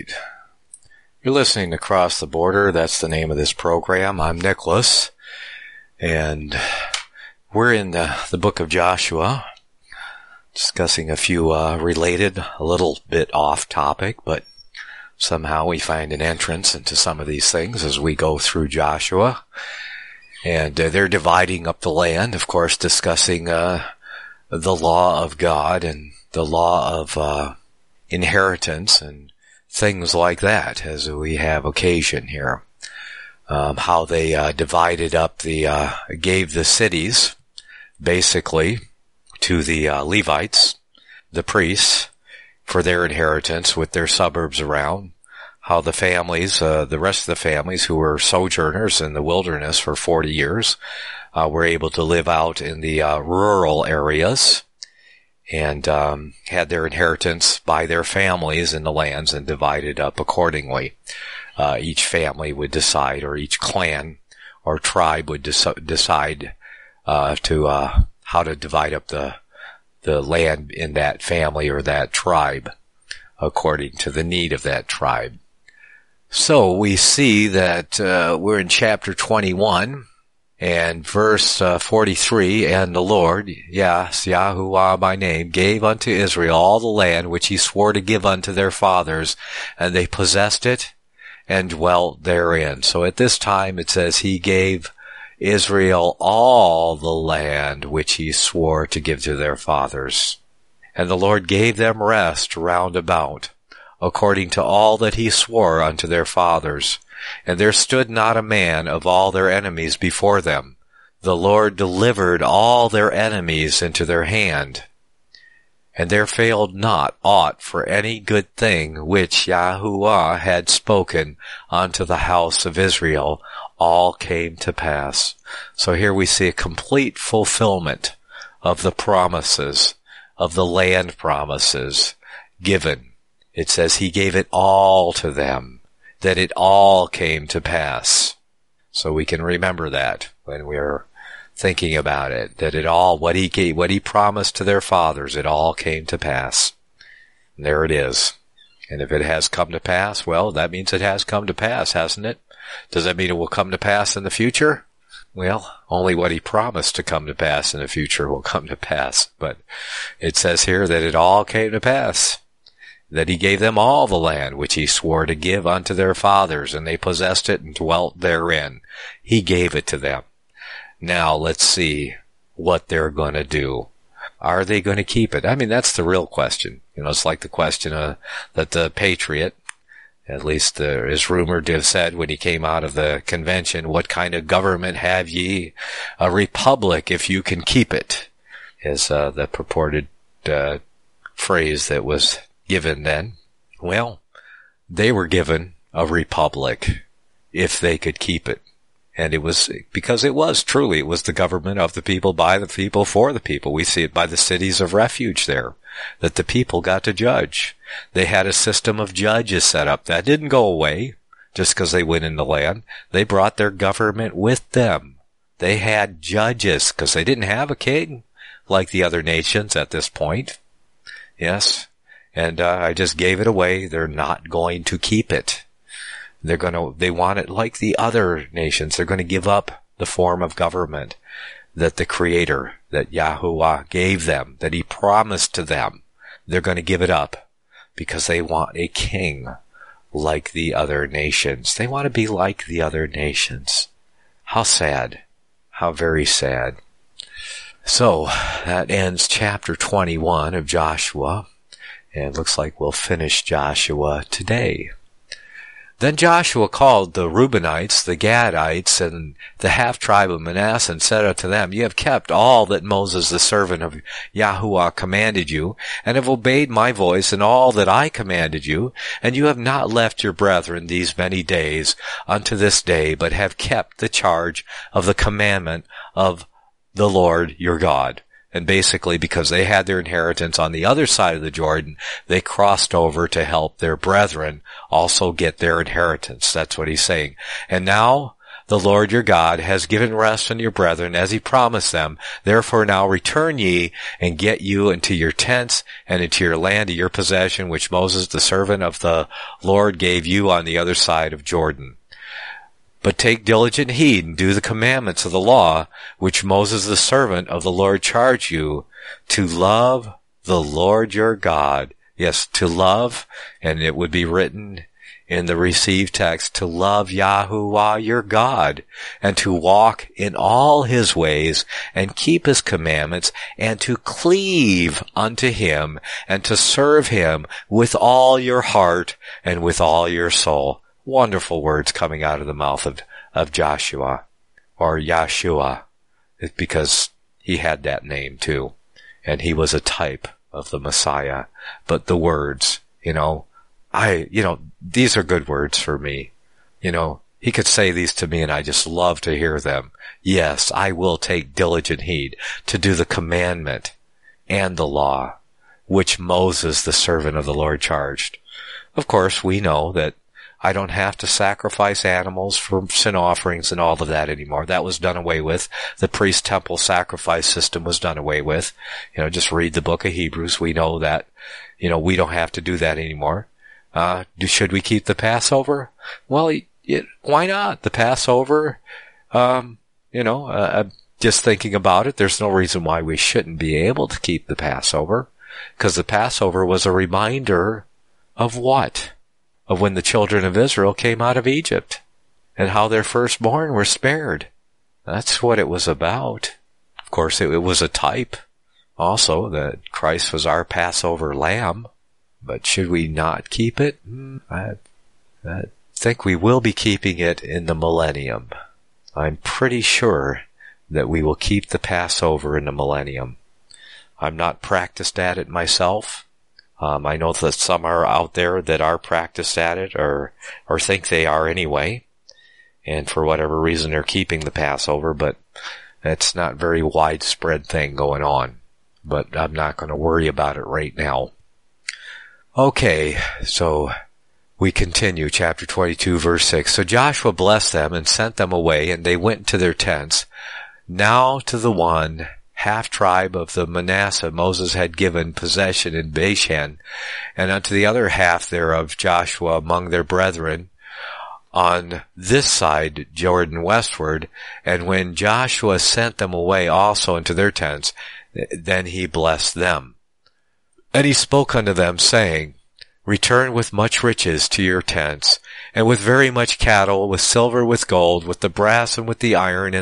right. You're listening to Across the Border. That's the name of this program. I'm Nicholas, and we're in the book of Joshua, discussing a few related, a little bit off topic, but somehow we find an entrance into some of these things as we go through Joshua. And they're dividing up the land, of course, discussing the law of God and the law of inheritance and things like that as we have occasion here. How they divided up gave the cities basically to the Levites, the priests, for their inheritance with their suburbs around. How the families, the rest of the families who were sojourners in the wilderness for 40 years, were able to live out in the rural areas and had their inheritance by their families in the lands and divided up accordingly. Each family would decide, or each clan or tribe would decide how to divide up the land in that family or that tribe according to the need of that tribe. So we see that we're in chapter 21 and verse 43, and the Lord, yes, Yahuwah by name, gave unto Israel all the land which he swore to give unto their fathers, and they possessed it and dwelt therein. So at this time it says he gave Israel all the land which he swore to give to their fathers. And the Lord gave them rest round about, according to all that he swore unto their fathers. And there stood not a man of all their enemies before them. The Lord delivered all their enemies into their hand. And there failed not aught for any good thing which Yahuwah had spoken unto the house of Israel. All came to pass. So here we see a complete fulfillment of the promises, of the land promises given. It says he gave it all to them, that it all came to pass. So we can remember that when we're thinking about it, that it all, what he promised to their fathers, it all came to pass. And there it is. And if it has come to pass, well, that means it has come to pass, hasn't it? Does that mean it will come to pass in the future? Well, only what he promised to come to pass in the future will come to pass. But it says here that it all came to pass, that he gave them all the land which he swore to give unto their fathers, and they possessed it and dwelt therein. He gave it to them. Now let's see what they're going to do. Are they going to keep it? I mean, that's the real question. You know, it's like the question that the Patriot, at least is rumored to have said when he came out of the convention, what kind of government have ye? A republic, if you can keep it, is the purported phrase that was given then. Well, they were given a republic if they could keep it. And it was because it was the government of the people, by the people, for the people. We see it by the cities of refuge there, that the people got to judge. They had a system of judges set up. That didn't go away just because they went in the land. They brought their government with them. They had judges because they didn't have a king like the other nations at this point. Yes. And I just gave it away. They're not going to keep it. They want it like the other nations. They're going to give up the form of government that the Creator, that Yahuwah gave them, that he promised to them. They're going to give it up because they want a king like the other nations. They want to be like the other nations. How sad. How very sad. So that ends chapter 21 of Joshua. And it looks like we'll finish Joshua today. Then Joshua called the Reubenites, the Gadites, and the half-tribe of Manasseh, and said unto them, Ye have kept all that Moses the servant of Yahuwah commanded you, and have obeyed my voice in all that I commanded you, and you have not left your brethren these many days unto this day, but have kept the charge of the commandment of the Lord your God. And basically, because they had their inheritance on the other side of the Jordan, they crossed over to help their brethren also get their inheritance. That's what he's saying. And now the Lord your God has given rest unto your brethren, as he promised them. Therefore now return ye, and get you into your tents, and into your land of your possession, which Moses the servant of the Lord gave you on the other side of Jordan. But take diligent heed, and do the commandments of the law, which Moses the servant of the Lord charged you, to love the Lord your God. Yes, to love, and it would be written in the received text, to love Yahuwah your God, and to walk in all his ways, and keep his commandments, and to cleave unto him, and to serve him with all your heart and with all your soul. Wonderful words coming out of the mouth of Joshua, or Yahshua, because he had that name too, and he was a type of the Messiah. But the words, these are good words for me. He could say these to me and I just love to hear them. Yes, I will take diligent heed to do the commandment and the law, which Moses, the servant of the Lord, charged. Of course, we know that I don't have to sacrifice animals for sin offerings and all of that anymore. That was done away with. The priest temple sacrifice system was done away with. Just read the book of Hebrews. We know that, we don't have to do that anymore. Should we keep the Passover? Well, why not? The Passover, just thinking about it, there's no reason why we shouldn't be able to keep the Passover. Because the Passover was a reminder of what? Of when the children of Israel came out of Egypt and how their firstborn were spared. That's what it was about. Of course, it was a type also that Christ was our Passover lamb. But should we not keep it? I think we will be keeping it in the millennium. I'm pretty sure that we will keep the Passover in the millennium. I'm not practiced at it myself. I know that some are out there that are practiced at it or think they are anyway. And for whatever reason they're keeping the Passover, but it's not a very widespread thing going on. But I'm not going to worry about it right now. Okay, so we continue, chapter 22, verse 6. So Joshua blessed them and sent them away, and they went to their tents. Now to the one half-tribe of the Manasseh Moses had given possession in Bashan, and unto the other half thereof Joshua among their brethren on this side Jordan westward. And when Joshua sent them away also into their tents, then he blessed them. And he spoke unto them, saying, Return with much riches to your tents, and with very much cattle, with silver, with gold, with the brass, and with the iron,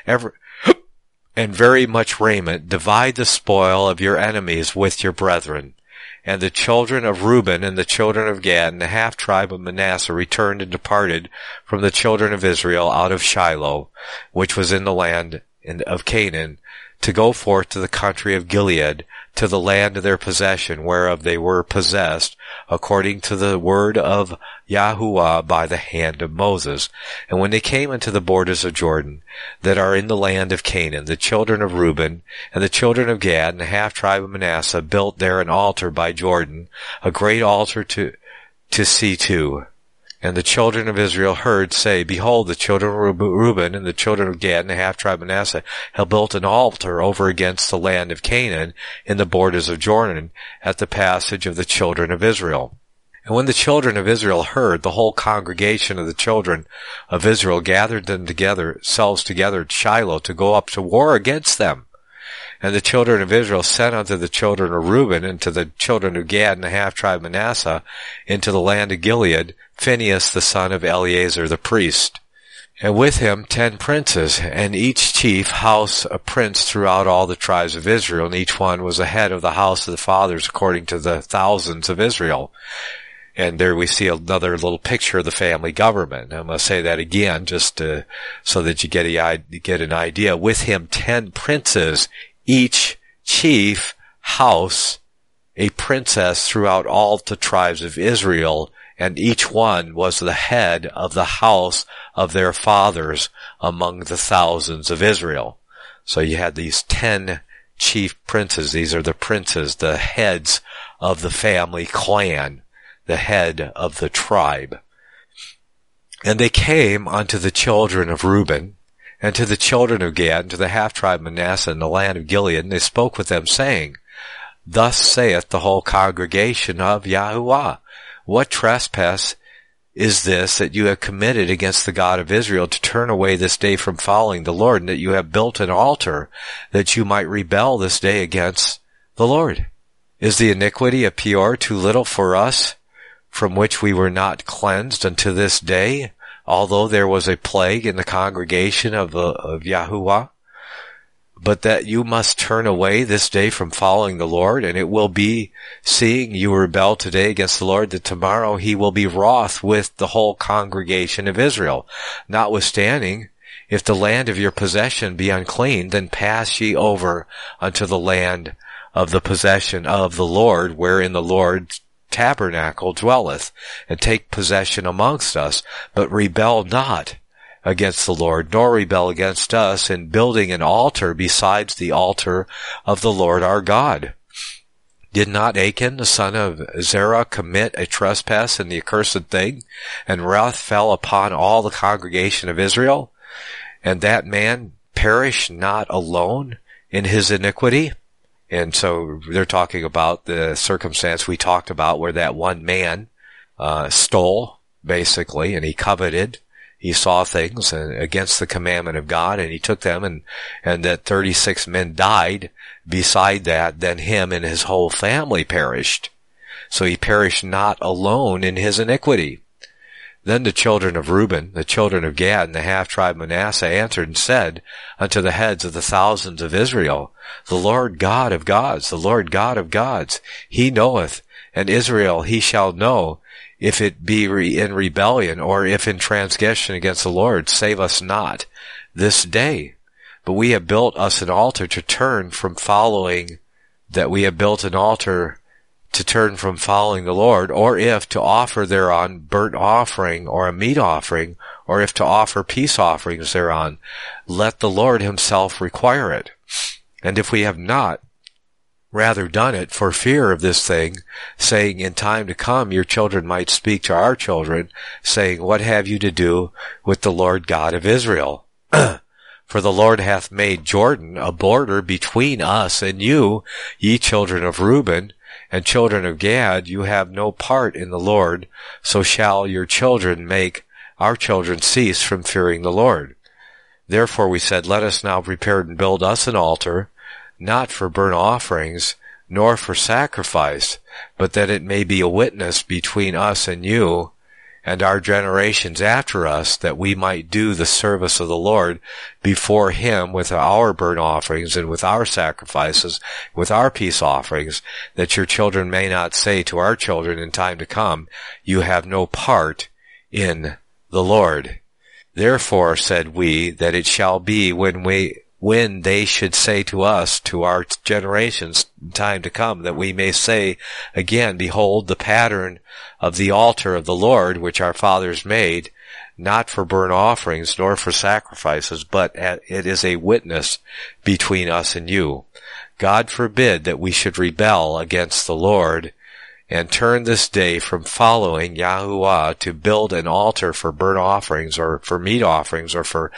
and very much raiment. Divide the spoil of your enemies with your brethren. And the children of Reuben and the children of Gad and the half-tribe of Manasseh returned and departed from the children of Israel out of Shiloh, which was in the land of Canaan, to go forth to the country of Gilead, to the land of their possession, whereof they were possessed, according to the word of Yahuwah by the hand of Moses. And when they came into the borders of Jordan, that are in the land of Canaan, the children of Reuben and the children of Gad and the half-tribe of Manasseh built there an altar by Jordan, a great altar to see to. And the children of Israel heard say, Behold, the children of Reuben and the children of Gad and the half-tribe of Manasseh have built an altar over against the land of Canaan in the borders of Jordan at the passage of the children of Israel. And when the children of Israel heard, the whole congregation of the children of Israel gathered themselves together at Shiloh to go up to war against them. And the children of Israel sent unto the children of Reuben and to the children of Gad and the half-tribe of Manasseh into the land of Gilead Phinehas the son of Eleazar the priest, and with him 10 princes, and each chief house a prince throughout all the tribes of Israel, and each one was a head of the house of the fathers according to the thousands of Israel. And there we see another little picture of the family government. I'm going to say that again just so that you get an idea. With him 10 princes, each chief house a princess throughout all the tribes of Israel, and each one was the head of the house of their fathers among the thousands of Israel. So you had these 10 chief princes. These are the princes, the heads of the family clan, the head of the tribe. And they came unto the children of Reuben, and to the children of Gad, and to the half-tribe Manasseh in the land of Gilead, and they spoke with them, saying, Thus saith the whole congregation of Yahuwah, What trespass is this that you have committed against the God of Israel, to turn away this day from following the Lord, and that you have built an altar, that you might rebel this day against the Lord? Is the iniquity of Peor too little for us, from which we were not cleansed unto this day, although there was a plague in the congregation of Yahuwah? But that you must turn away this day from following the Lord, and it will be, seeing you rebel today against the Lord, that tomorrow he will be wroth with the whole congregation of Israel. Notwithstanding, if the land of your possession be unclean, then pass ye over unto the land of the possession of the Lord, wherein the Lord's tabernacle dwelleth, and take possession amongst us, but rebel not against the Lord, nor rebel against us in building an altar besides the altar of the Lord our God. Did not Achan the son of Zerah commit a trespass in the accursed thing, and wrath fell upon all the congregation of Israel, and that man perished not alone in his iniquity? And so they're talking about the circumstance we talked about where that one man stole, basically, and he coveted. He saw things against the commandment of God, and he took them, and that 36 men died. Beside that, then him and his whole family perished. So he perished not alone in his iniquity. Then the children of Reuben, the children of Gad, and the half-tribe Manasseh answered and said unto the heads of the thousands of Israel, The Lord God of gods, the Lord God of gods, he knoweth, and Israel he shall know, if it be in rebellion, or if in transgression against the Lord. Save us not this day. But we have built us an altar to turn from following, that we have built an altar to turn from following the Lord, or if to offer thereon burnt offering or a meat offering, or if to offer peace offerings thereon, let the Lord himself require it. And if we have not rather done it for fear of this thing, saying, In time to come your children might speak to our children, saying, What have you to do with the Lord God of Israel? For the Lord hath made Jordan a border between us and you, ye children of Reuben, and children of Gad, you have no part in the Lord, so shall your children make our children cease from fearing the Lord. Therefore we said, Let us now prepare and build us an altar, not for burnt offerings, nor for sacrifice, but that it may be a witness between us and you, and our generations after us, that we might do the service of the Lord before him with our burnt offerings and with our sacrifices, with our peace offerings, that your children may not say to our children in time to come, You have no part in the Lord. Therefore said we, that it shall be when they should say to us, to our generations in time to come, that we may say again, Behold the pattern of the altar of the Lord, which our fathers made, not for burnt offerings, nor for sacrifices, but it is a witness between us and you. God forbid that we should rebel against the Lord, and turn this day from following Yahuwah to build an altar for burnt offerings, or for meat offerings, or for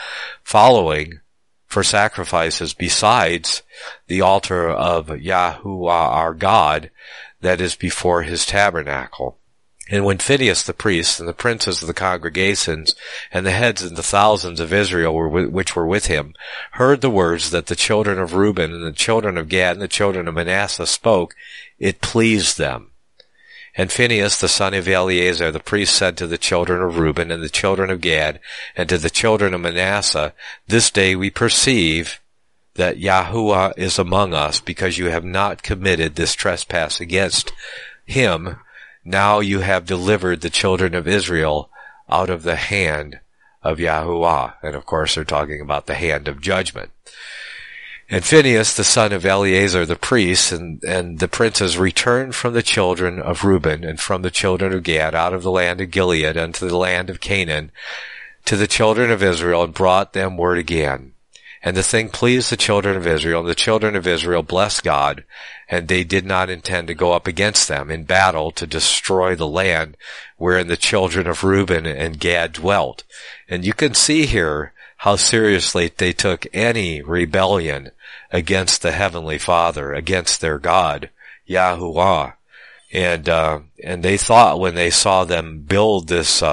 sacrifices besides the altar of Yahuwah our God that is before his tabernacle. And when Phinehas the priest and the princes of the congregations and the heads of the thousands of Israel which were with him heard the words that the children of Reuben and the children of Gad and the children of Manasseh spoke, it pleased them. And Phinehas the son of Eleazar the priest said to the children of Reuben and the children of Gad and to the children of Manasseh, This day we perceive that Yahuwah is among us, because you have not committed this trespass against him. Now you have delivered the children of Israel out of the hand of Yahuwah. And of course they're talking about the hand of judgment. And Phinehas, the son of Eleazar the priest, and the princes returned from the children of Reuben and from the children of Gad out of the land of Gilead unto the land of Canaan to the children of Israel, and brought them word again. And the thing pleased the children of Israel, and the children of Israel blessed God, and they did not intend to go up against them in battle to destroy the land wherein the children of Reuben and Gad dwelt. And you can see here how seriously they took any rebellion against the Heavenly Father, against their God, Yahuwah. And they thought when they saw them build this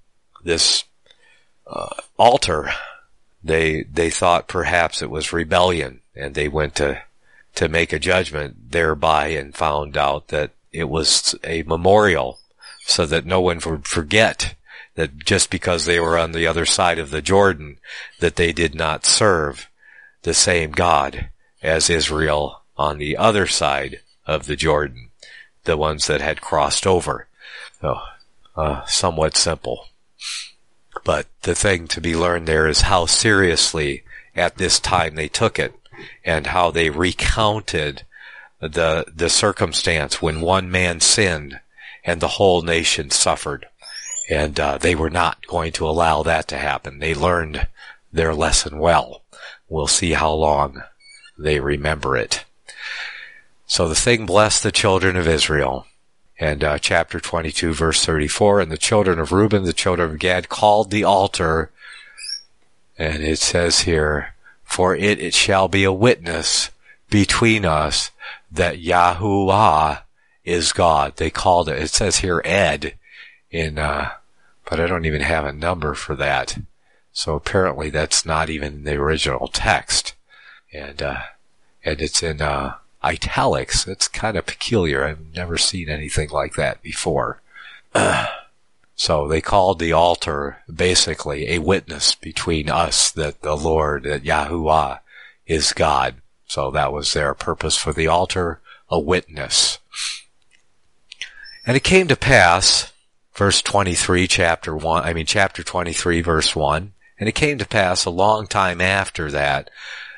altar, they thought perhaps it was rebellion, and they went to make a judgment thereby and found out that it was a memorial so that no one would forget that just because they were on the other side of the Jordan, that they did not serve the same God as Israel on the other side of the Jordan, the ones that had crossed over. So, somewhat simple. But the thing to be learned there is how seriously at this time they took it, and how they recounted the circumstance when one man sinned and the whole nation suffered. And they were not going to allow that to happen. They learned their lesson well. We'll see how long they remember it. So the thing blessed the children of Israel. And chapter 22, verse 34, and the children of Reuben, the children of Gad, called the altar, and it says here, for it shall be a witness between us that Yahuwah is God. They called it. It says here Ed but I don't even have a number for that. So apparently that's not even the original text. And it's in italics. It's kind of peculiar. I've never seen anything like that before. So they called the altar basically a witness between us that the Lord, that Yahuwah is God. So that was their purpose for the altar, a witness. And it came to pass, verse 23, chapter 23, verse 1, and it came to pass a long time after that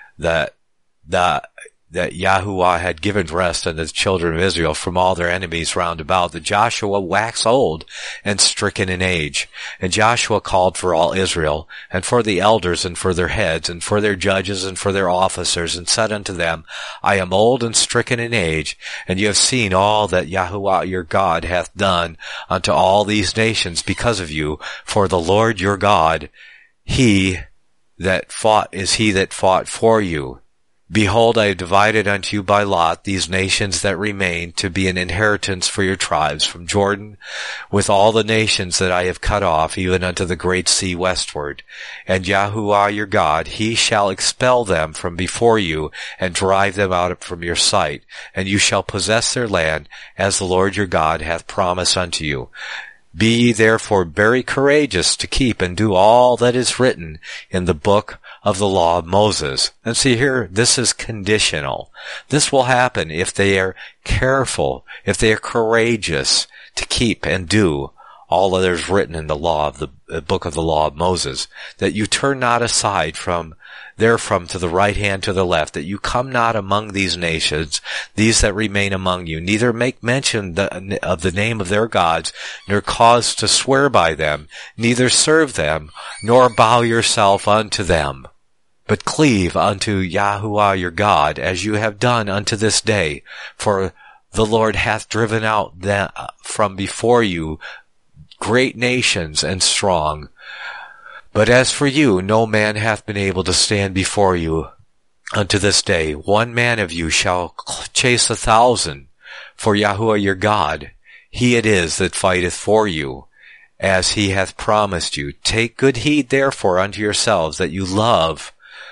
Yahuwah had given rest unto the children of Israel from all their enemies round about, that Joshua waxed old and stricken in age. And Joshua called for all Israel, and for the elders, and for their heads, and for their judges, and for their officers, and said unto them, I am old and stricken in age, and you have seen all that Yahuwah your God hath done unto all these nations because of you. For the Lord your God, he that fought for you. Behold, I have divided unto you by lot these nations that remain to be an inheritance for your tribes from Jordan, with all the nations that I have cut off, even unto the great sea westward. And Yahuwah your God, he shall expel them from before you, and drive them out from your sight. And you shall possess their land, as the Lord your God hath promised unto you. Be ye therefore very courageous to keep and do all that is written in the book of the law of Moses. And see here, this is conditional. This will happen if they are careful, if they are courageous to keep and do all that is written in the law of the book of the law of Moses, that you turn not aside from therefrom to the right hand to the left, that you come not among these nations, these that remain among you, neither make mention of the name of their gods, nor cause to swear by them, neither serve them, nor bow yourself unto them, but cleave unto Yahuwah your God, as you have done unto this day. For the Lord hath driven out from before you great nations and strong. But as for you, no man hath been able to stand before you unto this day. One man of you shall chase 1,000, for Yahuwah your God, he it is that fighteth for you, as he hath promised you. Take good heed therefore unto yourselves, that you love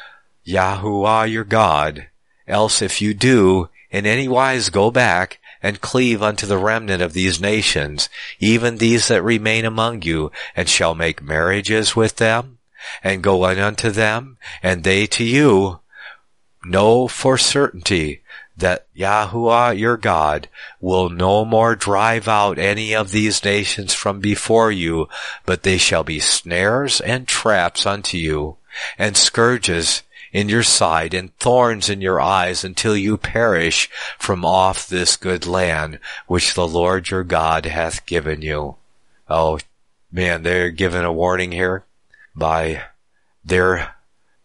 Yahuwah your God, else if you do in any wise go back and cleave unto the remnant of these nations, even these that remain among you, and shall make marriages with them, and go in unto them, and they to you, know for certainty that Yahuwah your God will no more drive out any of these nations from before you, but they shall be snares and traps unto you, and scourges in your side, and thorns in your eyes, until you perish from off this good land, which the Lord your God hath given you. Oh, man, they're given a warning here by their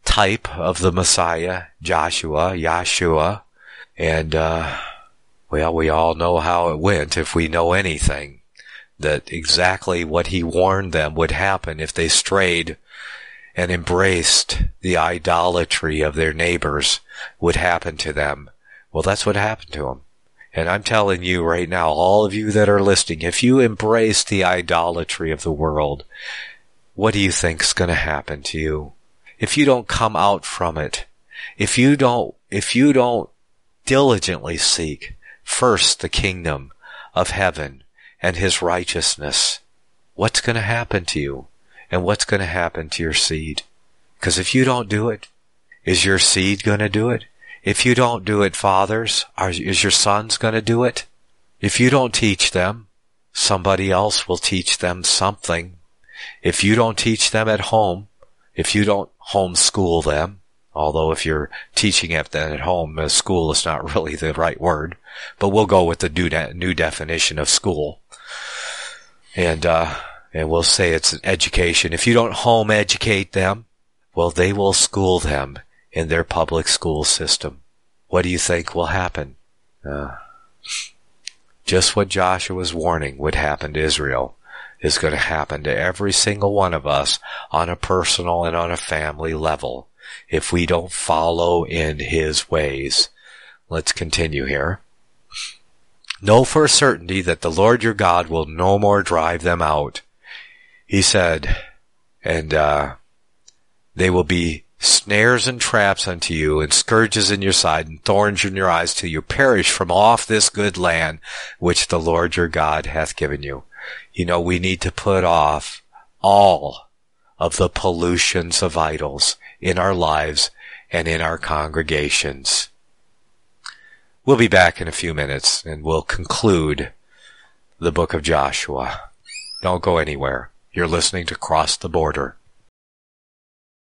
type of the Messiah, Yahshua. And, well, we all know how it went if we know anything. That exactly what he warned them would happen if they strayed and embraced the idolatry of their neighbors would happen to them. Well, that's what happened to them. And I'm telling you right now, all of you that are listening, if you embrace the idolatry of the world, what do you think is going to happen to you? If you don't come out from it, if you don't diligently seek first the kingdom of heaven and his righteousness, what's going to happen to you? And what's going to happen to your seed? Because if you don't do it, is your seed going to do it? If you don't do it, fathers, is your sons going to do it? If you don't teach them, somebody else will teach them something. If you don't teach them at home, if you don't homeschool them, although if you're teaching it at home, school is not really the right word, but we'll go with the new definition of school. And we'll say it's an education. If you don't home educate them, well, they will school them in their public school system. What do you think will happen? Just what Joshua's warning would happen to Israel is going to happen to every single one of us on a personal and on a family level if we don't follow in his ways. Let's continue here. Know for a certainty that the Lord your God will no more drive them out. He said, and they will be snares and traps unto you, and scourges in your side, and thorns in your eyes, till you perish from off this good land which the Lord your God hath given you. You know, we need to put off all of the pollutions of idols in our lives and in our congregations. We'll be back in a few minutes, and we'll conclude the book of Joshua. Don't go anywhere. You're listening to Cross the Border.